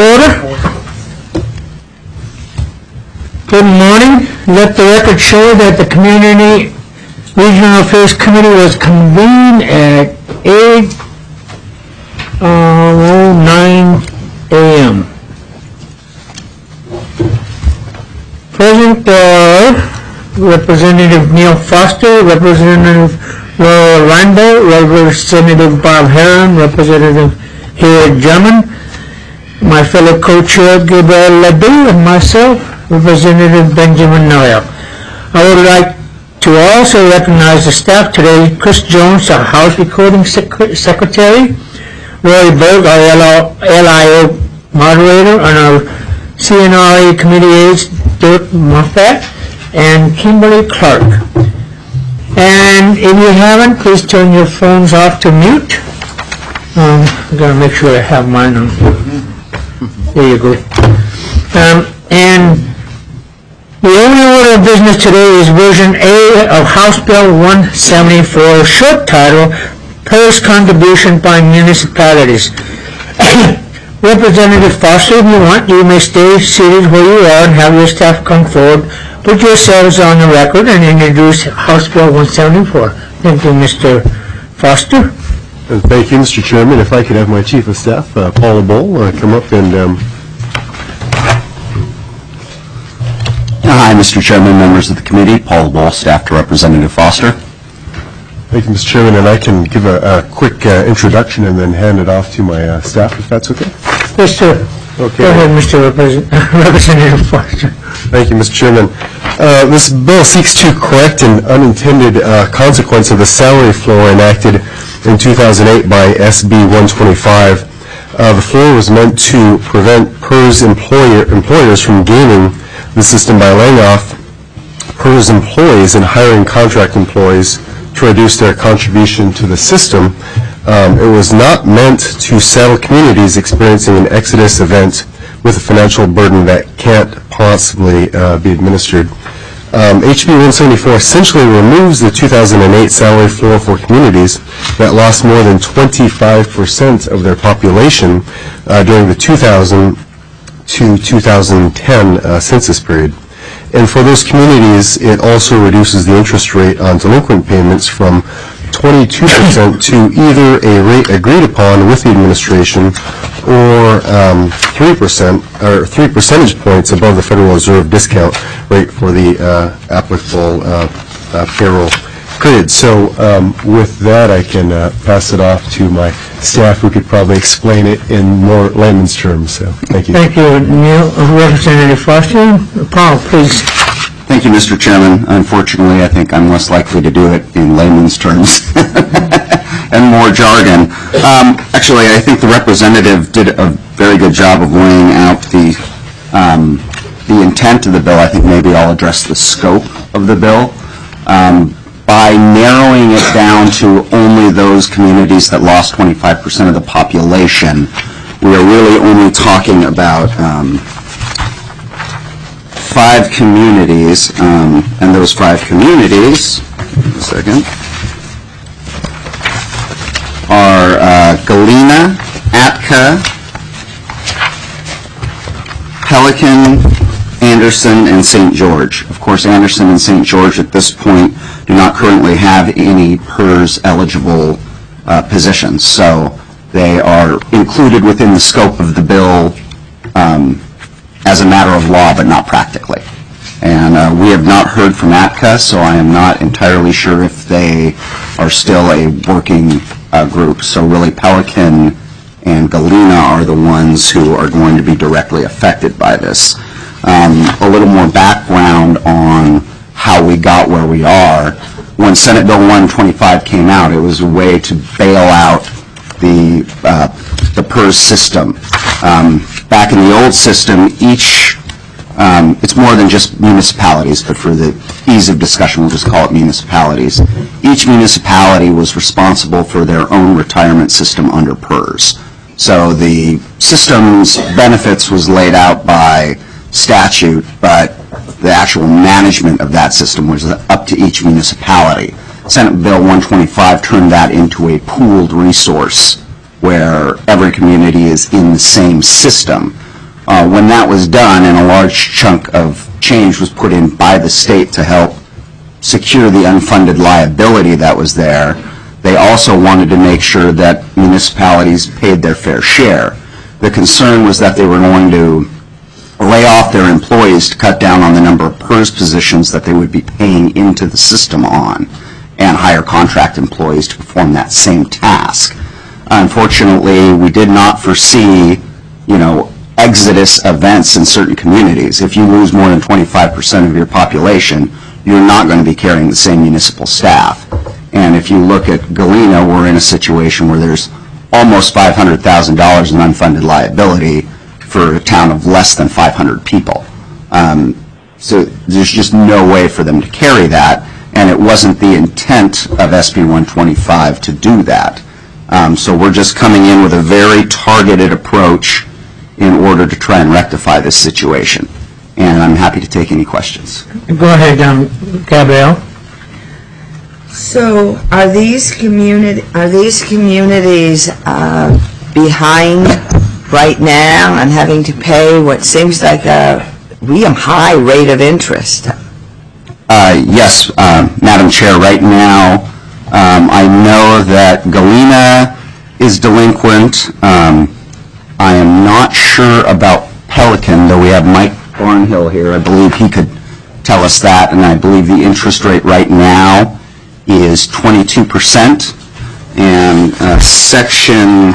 order. Good morning. Let the record show that the Community Regional Affairs Committee was convened at 8:09 a.m. Present are Representative Neil Foster, Representative Laura Reinbold, Representative Bob Herron, Representative Harry Drummond, my fellow co-chair Gabriel Ledoux, and myself, Representative Benjamin Noel. I would like to also recognize the staff today: Chris Jones, our House Recording Secretary, Roy Berg, our LIO moderator, and our CNRA committee aides, Dirk Moffat and Kimberly Clark. And if you haven't, please turn your phones off to mute. I'm going to make sure I have mine on. There you go. And the only order of business today is version A of House Bill 174, short title, PERS Contribution by Municipalities. Representative Foster, if you want, you may stay seated where you are and have your staff come forward. Put yourselves on the record and introduce House Bill 174. Thank you, Mr. Foster. Thank you, Mr. Chairman. If I could have my Chief of Staff, Paula Bohl, come up and... Hi, Mr. Chairman, members of the committee. Paula Bohl, staff to Representative Foster. Thank you, Mr. Chairman, and I can give a quick introduction and then hand it off to my staff, if that's okay. Yes, sir. Okay. Go ahead, Mr. Representative Foster. Thank you, Mr. Chairman. This bill seeks to correct an unintended consequence of the salary floor enacted in 2008 by SB 125. The floor was meant to prevent PERS employers from gaming the system by laying off PERS employees and hiring contract employees to reduce their contribution to the system. It was not meant to saddle communities experiencing an exodus event with a financial burden that can't possibly be administered. HB 174 essentially removes the 2008 salary floor for communities that lost more than 25% of their population during the 2000 to 2010 census period. And for those communities, it also reduces the interest rate on delinquent payments from 22% to either a rate agreed upon with the administration or 3% or 3 percentage points above the Federal Reserve discount rate for the applicable payroll period. So with that, I can pass it off to my staff, who could probably explain it in more layman's terms. So thank you. Thank you, Neil. Representative Foster. Paul, please. Thank you, Mr. Chairman. Unfortunately, I think I'm less likely to do it in layman's terms and more jargon. Actually, I think the representative did a very good job of laying out the intent of the bill. I think maybe I'll address the scope of the bill. By narrowing it down to only those communities that lost 25% of the population, we are really only talking about 5 communities, and those 5 communities, are Galena, Atka, Pelican, Anderson, and St. George. Of course, Anderson and St. George at this point do not currently have any PERS eligible positions, so they are included within the scope of the bill as a matter of law, but not practically. And we have not heard from Atka, so I am not entirely sure if they are still a working group. So really, Pelican and Galena are the ones who are going to be directly affected by this. A little more background on how we got where we are. When Senate Bill 125 came out, it was a way to bail out the PERS system. Back in the old system, it's more than just municipalities, but for the ease of discussion, we'll just call it municipalities. Each municipality was responsible for their own retirement system under PERS. So the system's benefits was laid out by statute, but the actual management of that system was up to each municipality. Senate Bill 125 turned that into a pooled resource where every community is in the same system. When that was done and a large chunk of change was put in by the state to help secure the unfunded liability that was there, they also wanted to make sure that municipalities paid their fair share. The concern was that they were going to lay off their employees to cut down on the number of PERS positions that they would be paying into the system on, and hire contract employees to perform that same task. Unfortunately, we did not foresee, exodus events in certain communities. If you lose more than 25% of your population, you're not going to be carrying the same municipal staff. And if you look at Galena, we're in a situation where there's almost $500,000 in unfunded liability for a town of less than 500 people. So there's just no way for them to carry that, and it wasn't the intent of SB 125 to do that. So we're just coming in with a very targeted approach in order to try and rectify this situation. And I'm happy to take any questions. Go ahead, Gabrielle. So are these communities behind right now and having to pay what seems like a real high rate of interest? Yes, Madam Chair. Right now, I know that Galena is delinquent. I am not sure about Pelican, though we have Mike Barnhill here. I believe he could tell us that, and I believe the interest rate right now is 22%, and Section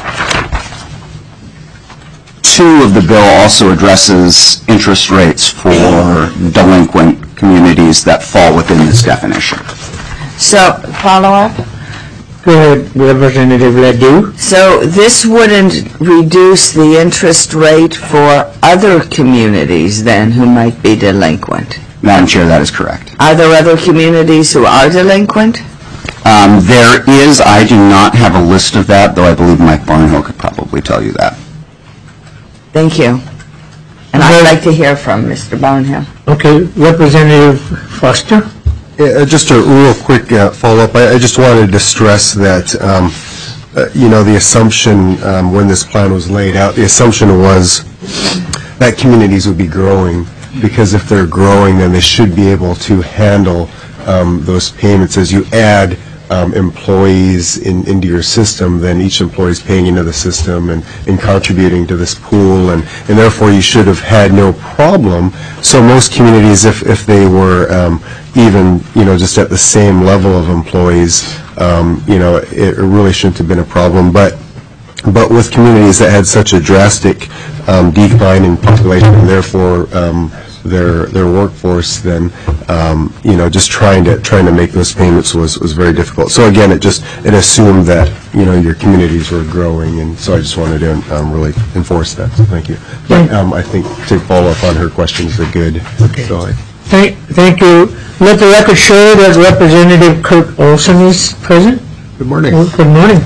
2 of the bill also addresses interest rates for delinquent communities that fall within this definition. So, follow-up? Go ahead, Representative Ledoux. So this wouldn't reduce the interest rate for other communities then who might be delinquent? Madam Chair, that is correct. Are there other communities who are delinquent? There is. I do not have a list of that, though I believe Mike Barnhill could probably tell you that. Thank you. And I'd like to hear from Mr. Barnhill. Okay, Representative Foster. Just a real quick follow-up. I just wanted to stress that, the assumption when this plan was laid out, the assumption was that communities would be growing, because if they're growing, then they should be able to handle those payments. As you add employees into your system, then each employee is paying into the system and contributing to this pool, and therefore you should have had no problem. So most communities, if they were even just at the same level of employees, it really shouldn't have been a problem. But with communities that had such a drastic decline in population and therefore their workforce, then just trying to make those payments was very difficult. So again, it assumed that your communities were growing, and so I just wanted to really enforce that. So thank you. But I think to follow up on her questions are good. Okay. So Thank you. Let the record show that Representative Kurt Olson is present. good morning. Good morning.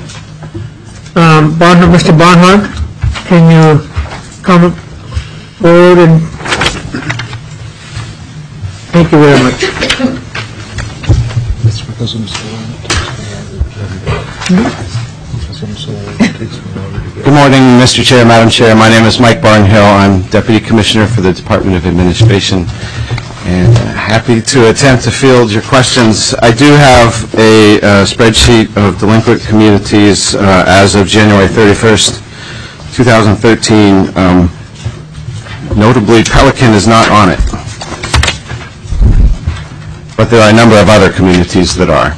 Mr. Barnhart, can you come forward and thank you very much. Good morning, Mr. Chair, Madam Chair. My name is Mike Barnhill. I'm Deputy Commissioner for the Department of Administration, and happy to attempt to field your questions. I do have a spreadsheet of delinquent communities as of January 31st, 2013. Notably, Pelican is not on it, but there are a number of other communities that are.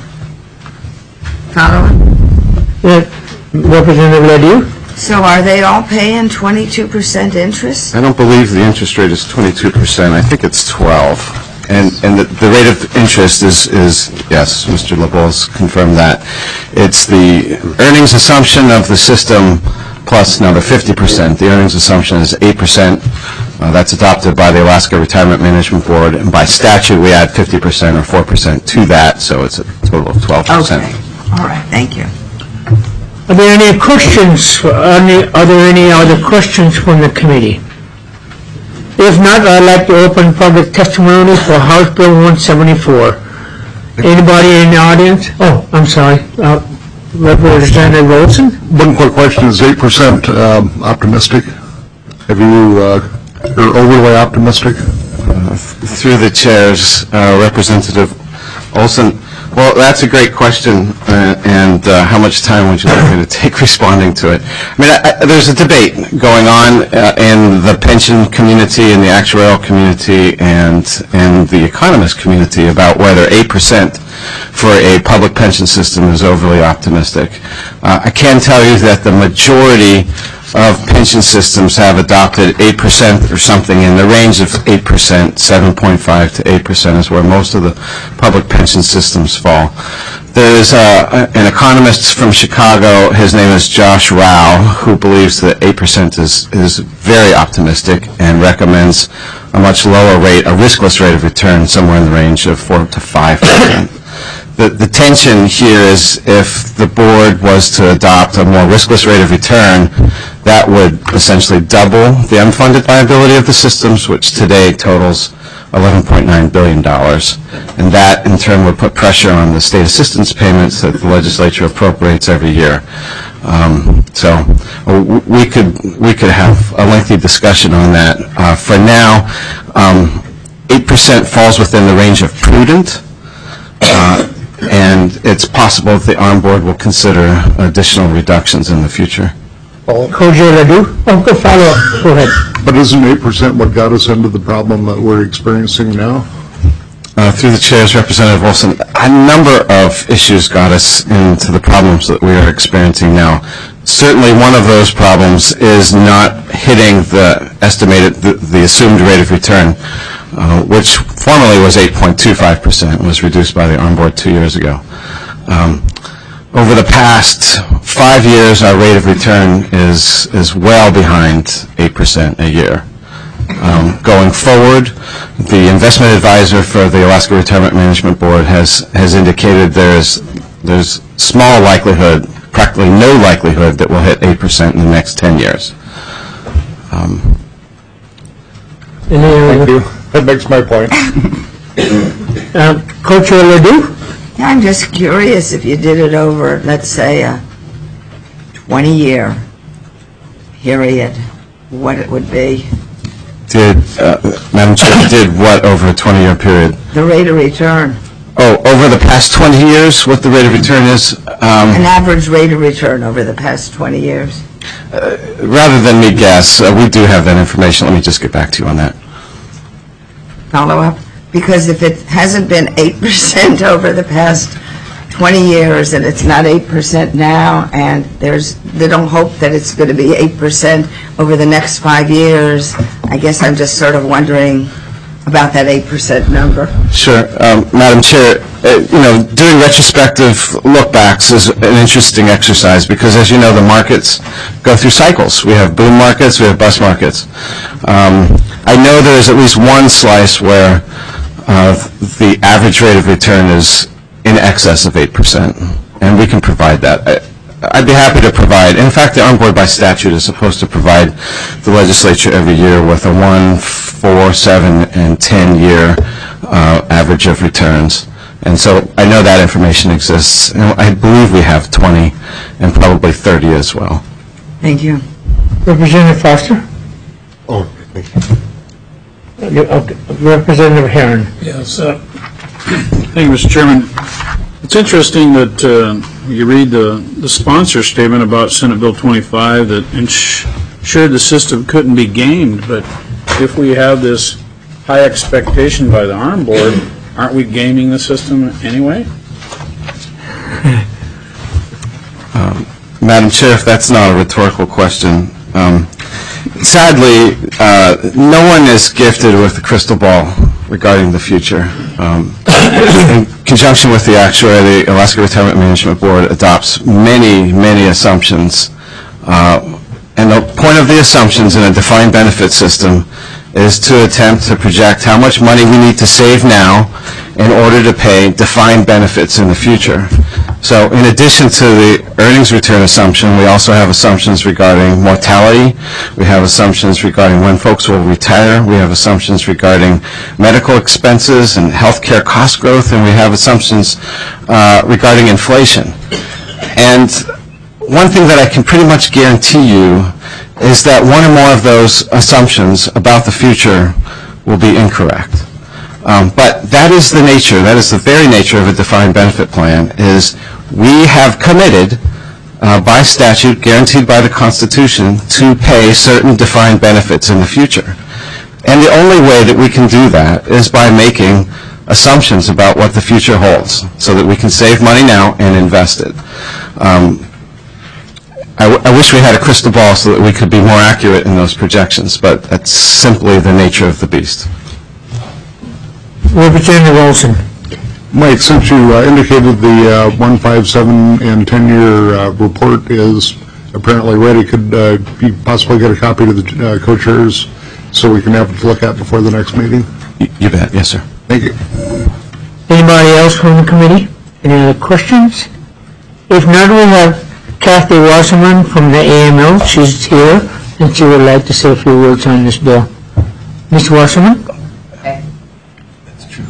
Representative Ledoux? So are they all paying 22% interest? I don't believe the interest rate is 22%. I think it's 12. And the rate of interest is yes, Mr. LeBeau's confirmed that. It's the earnings assumption of the system plus now the 50%. The earnings assumption is 8%. That's adopted by the Alaska Retirement Management Board. And by statute, we add 50% or 4% to that, so it's a total of 12%. Okay. All right. Thank you. Are there any questions? Are there any other questions from the committee? If not, I'd like to open public testimony for House Bill 174. Anybody in the audience? Oh, I'm sorry. Representative Olson? One quick question. Is 8% optimistic? Have you, you're overly optimistic? Through the chairs, Representative Olson. Well, that's a great question, and how much time would you like me to take responding to it? I mean, there's a debate going on in the pension community, in the actuarial community, and in the economist community about whether 8% for a public pension system is overly optimistic. I can tell you that the majority of pension systems have adopted 8% or something in the range of 8%, 7.5 to 8% is where most of the public pension systems fall. There is an economist from Chicago, his name is Josh Rao, who believes that 8% is very optimistic and recommends a much lower rate, a riskless rate of return, somewhere in the range of 4 to 5%. The tension here is if the board was to adopt a more riskless rate of return, that would essentially double the unfunded liability of the systems, which today totals $11.9 billion. And that, in turn, would put pressure on the state assistance payments that the legislature appropriates every year. So we could have a lengthy discussion on that. For now, 8% falls within the range of prudent. And it's possible that the ARM board will consider additional reductions in the future. Co-Chair Ledoux? Go follow up. Go ahead. But isn't 8% what got us into the problem that we're experiencing now? Through the chairs, Representative Olson, a number of issues got us into the problems that we are experiencing now. Certainly one of those problems is not hitting the estimated, the assumed rate of return, which formerly was 8.25%, was reduced by the ARM board 2 years ago. Over the past 5 years, our rate of return is well behind 8% a year. Going forward, the investment advisor for the Alaska Retirement Management Board has indicated there's small likelihood, practically no likelihood, that we'll hit 8% in the next 10 years. Thank you. That makes my point. Co-Chair Ledoux? I'm just curious if you did it over, let's say, a 20-year period, what it would be. Madam Chair, did what over a 20-year period? The rate of return. Oh, over the past 20 years, what the rate of return is? An average rate of return over the past 20 years. Rather than me guess, we do have that information. Let me just get back to you on that. Follow up? Because if it hasn't been 8% over the past 20 years and it's not 8% now, and they don't hope that it's going to be 8% over the next 5 years, I guess I'm just sort of wondering about that 8% number. Sure. Madam Chair, doing retrospective look-backs is an interesting exercise because, as you know, the markets go through cycles. We have boom markets, we have bust markets. I know there is at least one slice where the average rate of return is in excess of 8%, and we can provide that. I'd be happy to provide. In fact, the ARM board by statute is supposed to provide the legislature every year with a 1, 4, 7, and 10-year average of returns. And so I know that information exists. And I believe we have 20 and probably 30 as well. Thank you. Representative Foster? Oh, thank you. Representative Herron. Yes. Thank you, Mr. Chairman. It's interesting that you read the sponsor statement about Senate Bill 25 that ensured the system couldn't be gamed, but if we have this high expectation by the ARM board, aren't we gaming the system anyway? Madam Chair, if that's not a rhetorical question, sadly, no one is gifted with a crystal ball regarding the future. In conjunction with the actuary, the Alaska Retirement Management Board adopts many, many assumptions. And the point of the assumptions in a defined benefit system is to attempt to project how much money we need to save now in order to pay defined benefits in the future. So in addition to the earnings return assumption, we also have assumptions regarding mortality. We have assumptions regarding when folks will retire. We have assumptions regarding medical expenses and healthcare cost growth, and we have assumptions regarding inflation. And one thing that I can pretty much guarantee you is that one or more of those assumptions about the future will be incorrect. But that is the nature, that is the very nature of a defined benefit plan, is we have committed by statute, guaranteed by the Constitution, to pay certain defined benefits in the future. And the only way that we can do that is by making assumptions about what the future holds, so that we can save money now and invest it. I wish we had a crystal ball so that we could be more accurate in those projections, but that's simply the nature of the beast. Representative Olson. Mike, since you indicated the 157 and 10-year report is apparently ready, could you possibly get a copy to the co-chairs so we can have it to look at before the next meeting? You bet. Yes, sir. Thank you. Anybody else from the committee? Any other questions? If not, we have Kathy Wasserman from the AML. She's here, and she would like to say a few words on this bill. Ms. Wasserman? That's true.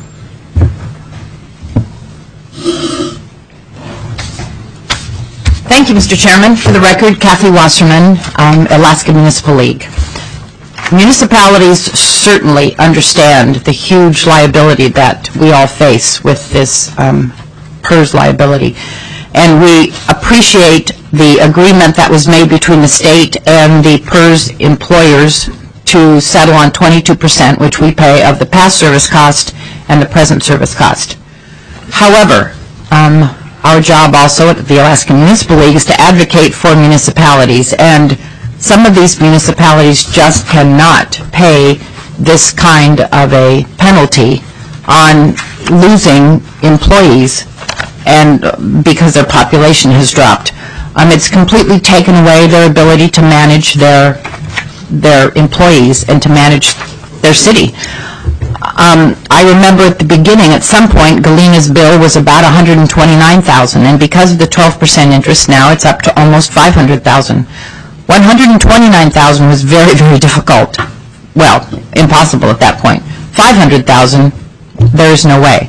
Thank you, Mr. Chairman. For the record, Kathy Wasserman, Alaska Municipal League. Municipalities certainly understand the huge liability that we all face with this PERS liability. And we appreciate the agreement that was made between the state and the PERS employers to settle on 22%, which we pay, of the past service cost and the present service cost. However, our job also at the Alaska Municipal League is to advocate for municipalities, and some of these municipalities just cannot pay this kind of a penalty on losing employees, and because their population has dropped. It's completely taken away their ability to manage their employees and to manage their city. I remember at the beginning, at some point, Galena's bill was about $129,000, and because of the 12% interest, now it's up to almost $500,000. $129,000 was very, very difficult. Well, impossible at that point. $500,000, there's no way.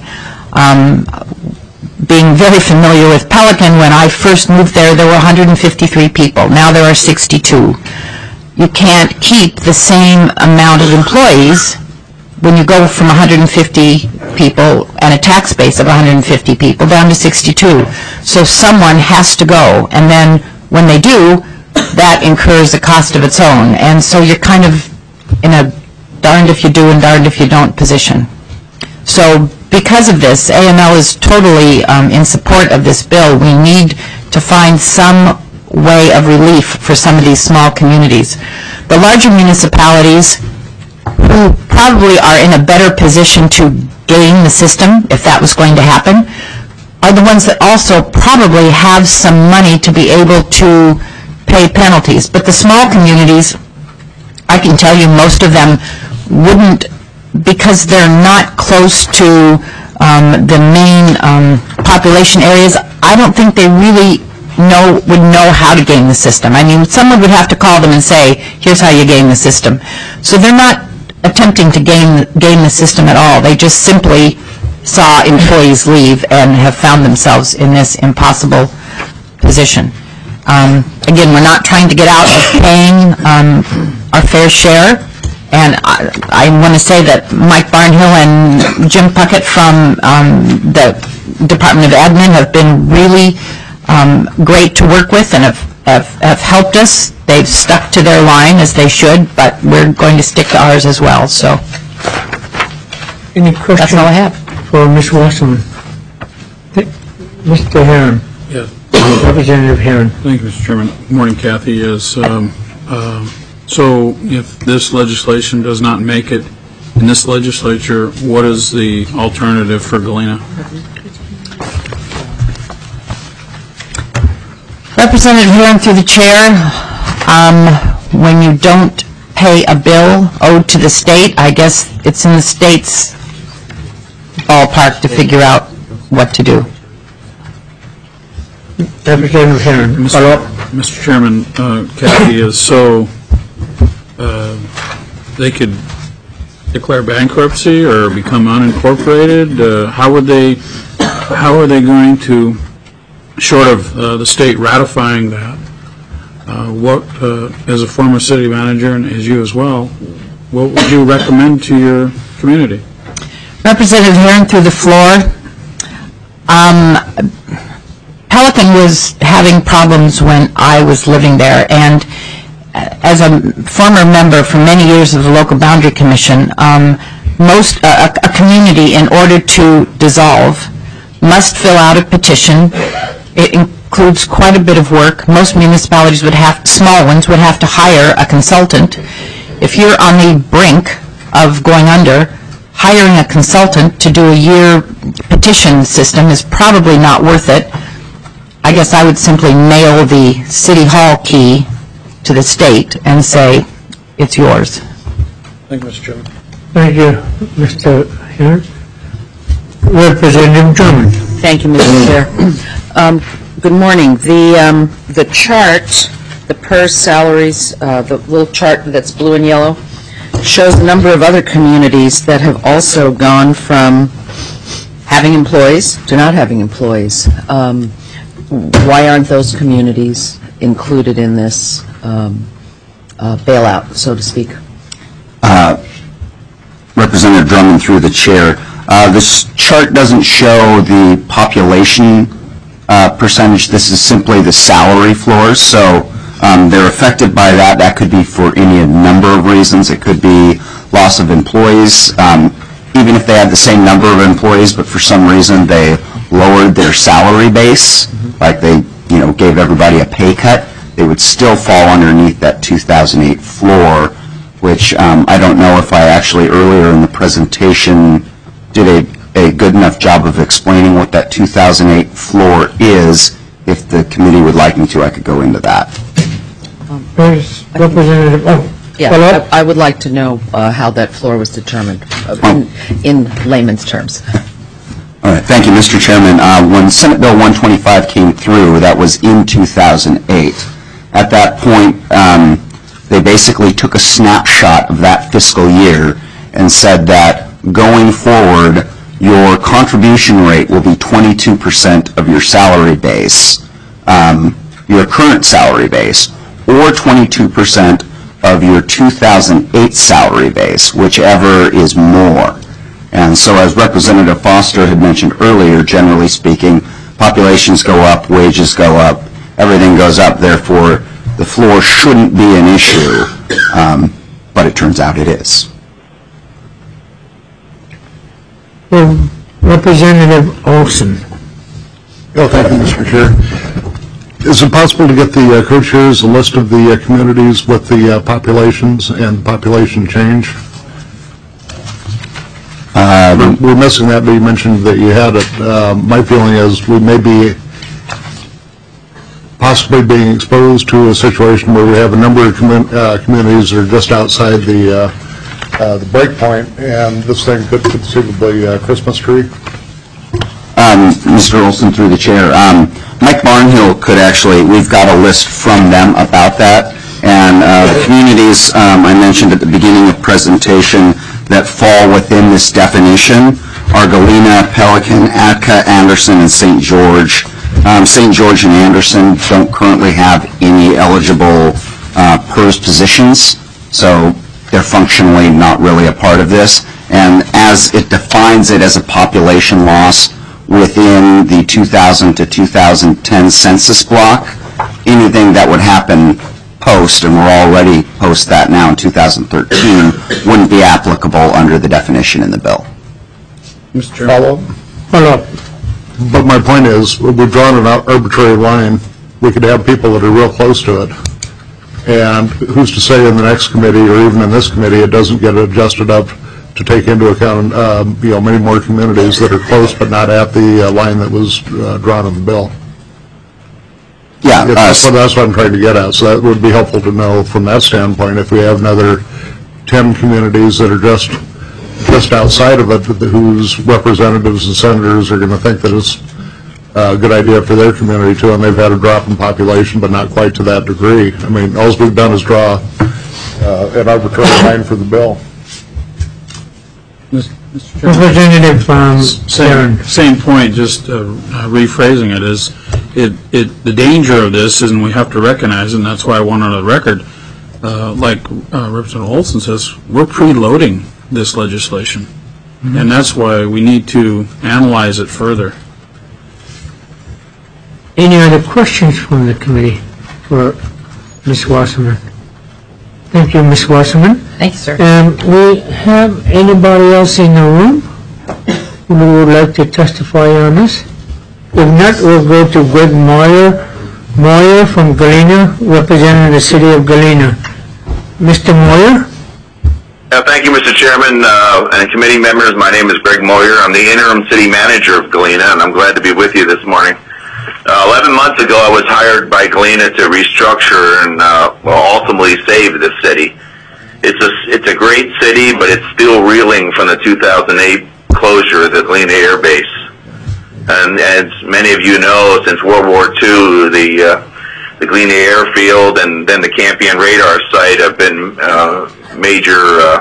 Being very familiar with Pelican, when I first moved there were 153 people. Now there are 62. You can't keep the same amount of employees when you go from 150 people and a tax base of 150 people down to 62. So someone has to go, and then when they do, that incurs a cost of its own. And so you're kind of in a darned if you do and darned if you don't position. So because of this, AML is totally in support of this bill. We need to find some way of relief for some of these small communities. The larger municipalities, who probably are in a better position to game the system, if that was going to happen, are the ones that also probably have some money to be able to pay penalties. But the small communities, I can tell you most of them wouldn't, because they're not close to the main population areas. I don't think they really would know how to game the system. I mean, someone would have to call them and say, here's how you game the system. So they're not attempting to game the system at all. They just simply saw employees leave and have found themselves in this impossible position. Again, we're not trying to get out of paying our fair share. And I want to say that Mike Barnhill and Jim Puckett from the Department of Admin have been really great to work with and have helped us. They've stuck to their line, as they should, but we're going to stick to ours as well. So Any questions? that's all I have. For Ms. Wasserman. Mr. Herron. Yes. Representative Herron. Thank you, Mr. Chairman. Good morning, Kathy. So if this legislation does not make it in this legislature, what is the alternative for Galena? Representative Herron, through the chair, when you don't pay a bill owed to the state, I guess it's in the state's ballpark to figure out what to do. Representative Herron. Follow up. Mr. Chairman, Kathy, is so they could declare bankruptcy or become unincorporated? How are they going to short of the state ratifying that, as a former city manager and as you as well, what would you recommend to your community? Representative Herron, through the floor. Pelican was having problems when I was living there, and as a former member for many years of the Local Boundary Commission, a community, in order to dissolve, must fill out a petition. It includes quite a bit of work. Most municipalities small ones would have to hire a consultant. If you're on the brink of going under, hiring a consultant to do a year petition system is probably not worth it. I guess I would simply mail the City Hall key to the state and say, it's yours. Thank you, Mr. Chairman. Thank you, Mr. Herron. Representative Drummond. Thank you, Mr. Chair. Good morning. The chart, the PERS salaries, the little chart that's blue and yellow, shows the number of other communities that have also gone from having employees to not having employees. Why aren't those communities included in this bailout, so to speak? Representative Drummond, through the chair. This chart doesn't show the population percentage. This is simply the salary floors. So they're affected by that. That could be for any number of reasons. It could be loss of employees, even if they had the same number of employees, but for some reason they lowered their salary base, like they gave everybody a pay cut, they would still fall underneath that 2008 floor, which I don't know if I actually earlier in the presentation did a good enough job of explaining what that 2008 floor is. If the committee would like me to, I could go into that. Yeah, I would like to know how that floor was determined in layman's terms. All right, thank you, Mr. Chairman. When Senate Bill 125 came through, that was in 2008. At that point, they basically took a snapshot of that fiscal year and said that going forward, your contribution rate will be 22% of your salary base, your current salary base, or 22% of your 2008 salary base, whichever is more. And so as Representative Foster had mentioned earlier, generally speaking, populations go up, wages go up, everything goes up, therefore the floor shouldn't be an issue, but it turns out it is. Representative Olson. Oh, thank you, Mr. Chair. Is it possible to get the co-chairs a list of the communities with the populations and population change? We're missing that, but you mentioned that you had it. My feeling is we may be possibly being exposed to a situation where we have a number of communities that are just outside the break point, and this thing could conceivably a Christmas tree. Mr. Olson, through the chair, Mike Barnhill could actually, we've got a list from them about that, and the communities I mentioned at the beginning of presentation that fall within this definition are Galena, Pelican, Atka, Anderson, and St. George. St. George and Anderson don't currently have any eligible PERS positions, so they're functionally not really a part of this. And as it defines it as a population loss within the 2000 to 2010 census block, anything that would happen post, and we're already post that now in 2013, wouldn't be applicable under the definition in the bill. Mr. Chairman. Follow up. But my point is, we've drawn an arbitrary line. We could have people that are real close to it. And who's to say in the next committee or even in this committee it doesn't get adjusted up to take into account many more communities that are close but not at the line that was drawn in the bill. Yeah, so that's what I'm trying to get at. So that would be helpful to know from that standpoint. If we have another 10 communities that are just outside of it, whose representatives and senators are going to think that it's a good idea for their community too, and they've had a drop in population, but not quite to that degree. I mean, all we've done is draw an arbitrary line for the bill. Mr. Chairman. Representative Same point, just rephrasing it is, the danger of this is, and we have to recognize, and that's why I want on the record, like Representative Olson says, we're preloading this legislation. And that's why we need to analyze it further. Any other questions from the committee for Ms. Wasserman? Thank you, Ms. Wasserman. Thank you, sir. We have anybody else in the room who would like to testify on this? If not, we'll go to Greg Moyer from Galena, representing the city of Galena. Mr. Moyer? Thank you, Mr. Chairman and committee members. My name is Greg Moyer. I'm the interim city manager of Galena, and I'm glad to be with you this morning. 11 months ago, I was hired by Galena to restructure and ultimately save the city. It's a great city, but it's still reeling from the 2008 closure of the Galena Air Base. And as many of you know, since World War II, the Galena Airfield and then the Campion radar site have been major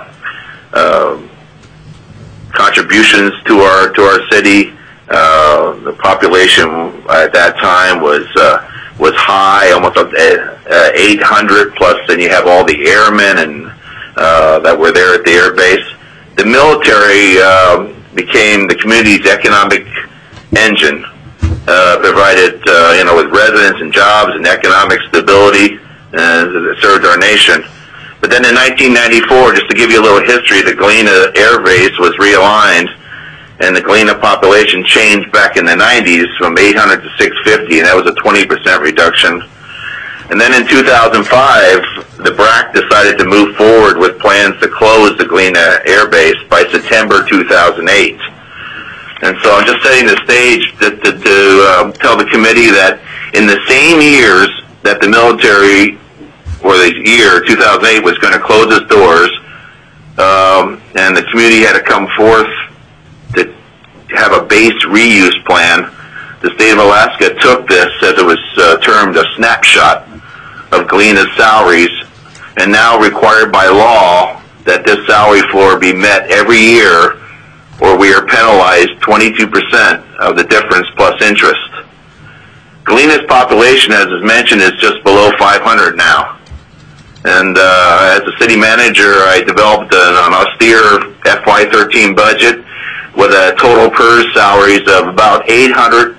contributions to our city. The population at that time was high, almost 800 plus. Then you have all the airmen and that were there at the air base. The military became the community's economic engine. Provided with residents and jobs and economic stability that served our nation. But then in 1994, just to give you a little history, the Galena Air Base was realigned, and the Galena population changed back in the 90s from 800 to 650, and that was a 20% reduction. And then in 2005, the BRAC decided to move forward with plans to close the Galena Air Base by September 2008. And so I'm just setting the stage to tell the committee that in the same years that the military, or the year 2008, was going to close its doors, and the community had to come forth to have a base reuse plan, the state of Alaska took this, as it was termed, a snapshot of Galena's salaries, and now required by law that this salary floor be met every year, or we are penalized 22% of the difference plus interest. Galena's population, as is mentioned, is just below 500 now. And as a city manager, I developed an austere FY13 budget with a total PERS salaries of about $800,000.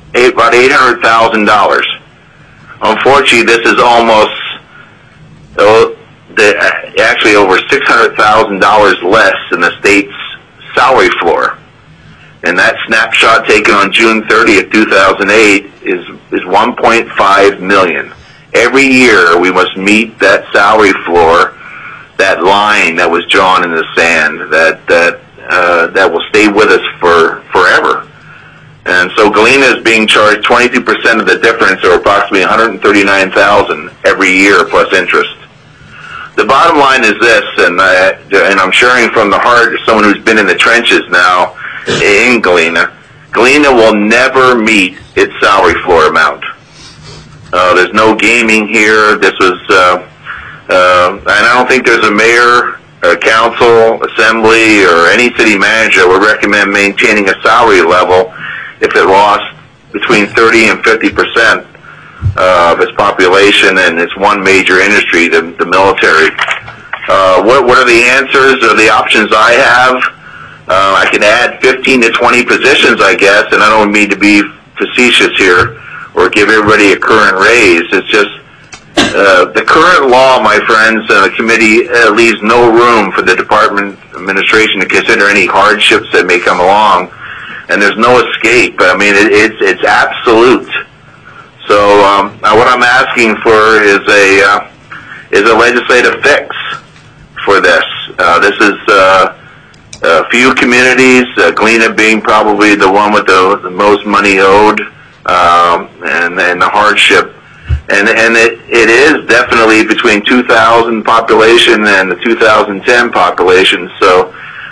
Unfortunately, this is almost actually over $600,000 less than the state's salary floor. And that snapshot taken on June 30th, 2008 is $1.5 million. Every year we must meet that salary floor, that line that was drawn in the sand, that will stay with us forever. And so Galena is being charged 22% of the difference, or approximately $139,000 every year plus interest. The bottom line is this, and I'm sharing from the heart as someone who's been in the trenches now in Galena. Galena will never meet its salary floor amount. There's no gaming here. This was, and I don't think there's a mayor, a council, assembly, or any city manager that would recommend maintaining a salary level if it lost between 30 and 50% of its population and its one major industry, the military. What are the answers or the options I have? I can add 15 to 20 positions, I guess, and I don't mean to be facetious here or give everybody a current raise. It's just the current law, my friends, the committee leaves no room for the department administration to consider any hardships that may come along, and there's no escape. I mean, it's absolute. So what I'm asking for is a legislative fix for this. This is a few communities, Galena being probably the one with the most money owed, and the hardship. And it is definitely between 2000 population and the 2010 population. So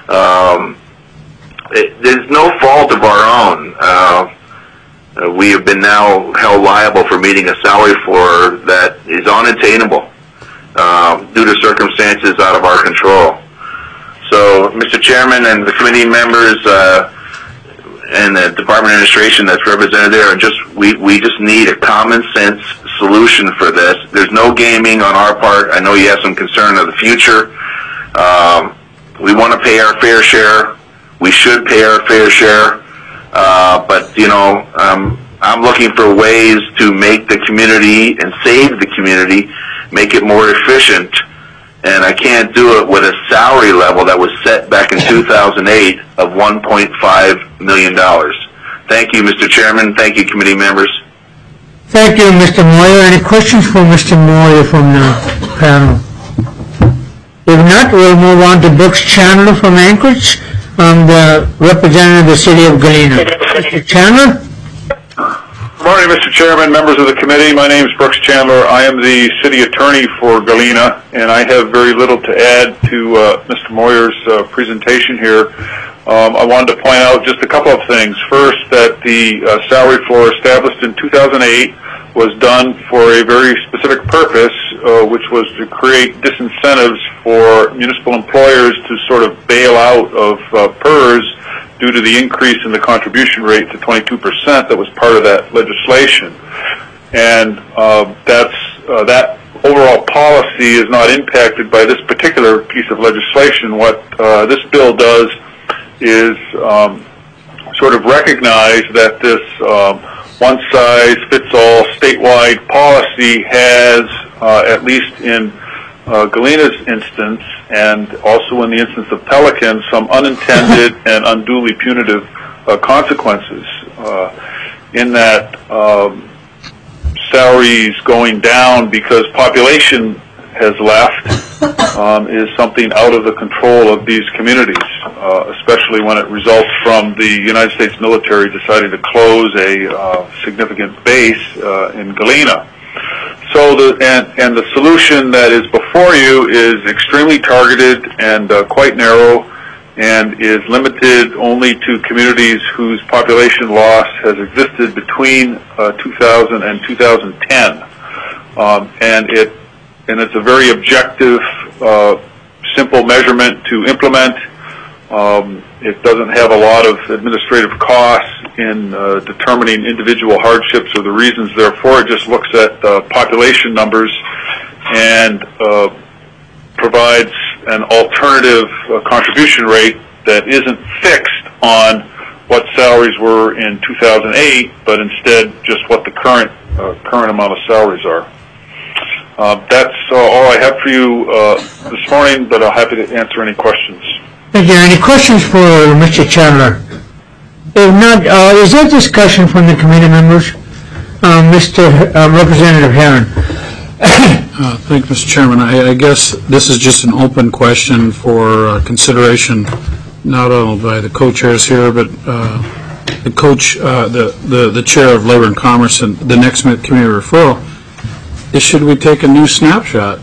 there's no fault of our own. We have been now held liable for meeting a salary floor that is unattainable due to circumstances out of our control. So, Mr. Chairman and the committee members, and the Department of Administration that's represented there, and we just need a common sense solution for this. There's no gaming on our part. I know you have some concern of the future. We want to pay our fair share. We should pay our fair share. But, I'm looking for ways to make the community and save the community, make it more efficient. And I can't do it with a salary level that was set back in 2008 of $1.5 million. Thank you, Mr. Chairman. Thank you, committee members. Thank you, Mr. Moyer. Any questions for Mr. Moyer from the panel? If not, we'll move on to Brooks Chandler from Anchorage, the representative of the city of Galena. Mr. Chandler? Good morning, Mr. Chairman, members of the committee. My name is Brooks Chandler. I am the city attorney for Galena, and I have very little to add to Mr. Moyer's presentation here. I wanted to point out just a couple of things. First, that the salary floor established in 2008 was done for a very specific purpose, which was to create disincentives for municipal employers to sort of bail out of PERS due to the increase in the contribution rate to 22% that was part of that legislation. And that overall policy is not impacted by this particular piece of legislation. What this bill does is sort of recognize that this one-size-fits-all statewide policy has, at least in Galena's instance, and also in the instance of Pelican, some unintended and unduly punitive consequences. In that salaries going down because population has left is something out of the control of these communities, especially when it results from the United States military deciding to close a significant base in Galena. So the solution that is before you is extremely targeted and quite narrow, and is limited only to communities whose population loss has existed between 2000 and 2010, and it's a very objective, simple measurement to implement. It doesn't have a lot of administrative costs in determining individual hardships or the reasons. Therefore, it just looks at population numbers and provides an alternative contribution rate that isn't fixed on what salaries were in 2008, but instead just what the current amount of salaries are. That's all I have for you this morning, but I'm happy to answer any questions. Thank you. Any questions for Mr. Chandler? If not, is there discussion from the committee members? Mr. Representative Herron. Thank you, Mr. Chairman. I guess this is just an open question for consideration, not only by the co-chairs here, but the chair of Labor and Commerce and the next committee referral. Is should we take a new snapshot?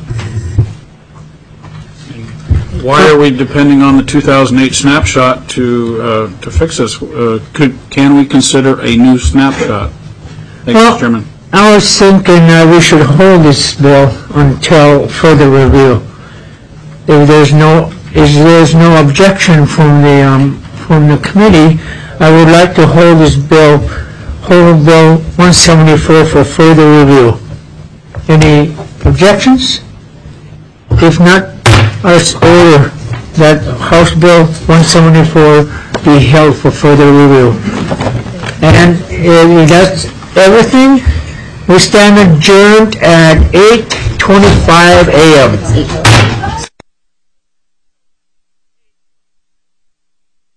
Why are we depending on the 2008 snapshot to fix this? Can we consider a new snapshot? Thank you, Mr. Chairman. I was thinking we should hold this bill until further review. If there's no objection from the committee, I would like to hold Bill 174 for further review. Any objections? If not, I order that House Bill 174 be held for further review. And that's everything. We stand adjourned at 8:25 a.m.